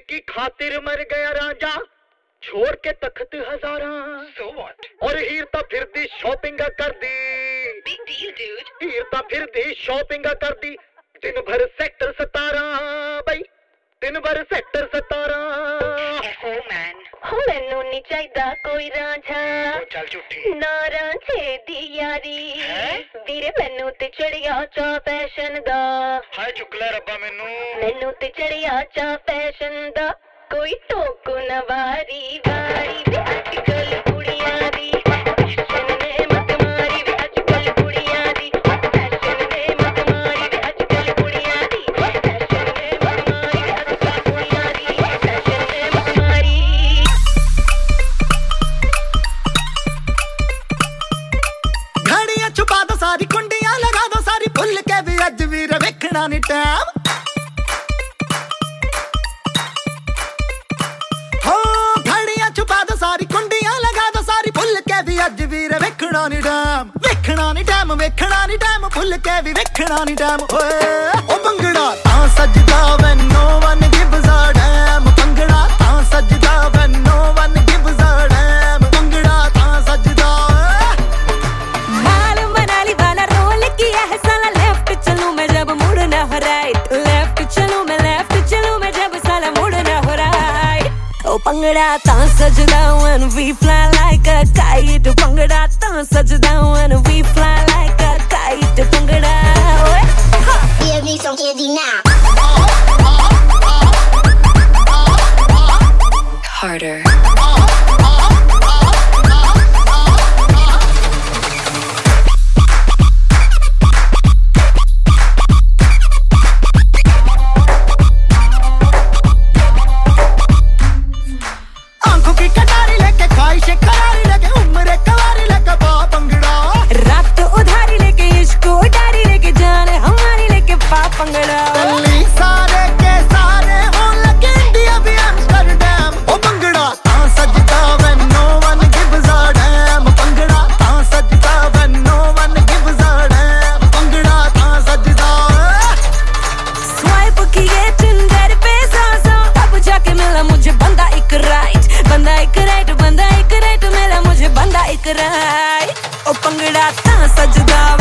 जिसकी खातिर मर गया राजा छोड़ के तख्त हजारा। So what? और हीर ता फिर दी शॉपिंग कर दी। Big deal, dude. हीर ता फिर दी शॉपिंग कर दी। दिन भर सेक्टर 17 बई, दिन भर सेक्टर 17। FO man. मैनू नहीं चाहिदा कोई रांझा, वो चल झूठी। ना रांझे दी यारी। वीरे मैनू ते चढ़िया चा फैशन दा। हाय चुकला रब्बा मैनू ते चढ़िया चा फैशन दा। कोई टोकू न वारी वारी वे अजकल कुड़ियां दी फैशन ने मत मारी वे अजकल कुड़ियां दी फैशन ने मत मारी वे अजकल कुड़ियां दी फैशन ने मत मारी वे अजकल कुड़ियां दी फैशन ने मत मारी। घड़ियां छुपा दो सारी कुंडियां लगा दो सारी भुल के भी अज वीर वेखना नी टाइम। अज वीर वेखना नी टाइम, वेखना नी टाइम, वेखना नी टाइम, भुल के भी वेखना नी टाइम। ओ भंगड़ा तां सजदा when no one gives a damn, bhangra तां सजदा when no one gives a damn, bhangra तां सजदा। मालूम मनाली वाला रोल किया है साला, लेफ्ट चलूं मैं जब मुड़ना हो राइट, लेफ्ट चलूं मैं, लेफ्ट चलूं मैं जब साला मुड़ना हो राइट। ओ भंगड़ा तां सजदा when we fly like a kite, bhangra तां सजदा when we fly like a kite, bhangra ओए Give me some candy now. harder। आंखों की कटारी लेके ख्वाहिशें करारी लेके उम्र कवारी लेके पा भंगड़ा, रात उधारी लेके इश्क उधारी लेके जाने हमारी लेके पा भंगड़ा। दिल्ली सारे के सारे हो लगे इंडिया भी एम्स्टरडम। ओ भंगड़ा तां सजदा when no one gives a damn, bhangra तां सजदा when no one gives a damn, bhangra तां सजदा। स्वाइप किए टिंडर पे सौ तब जाके मिला मुझे बंदा एक राइट, बंदा एक राइट, बंदा एक राइट मिला मुझे बंदा एक राइट। ओ भंगड़ा तां सजदा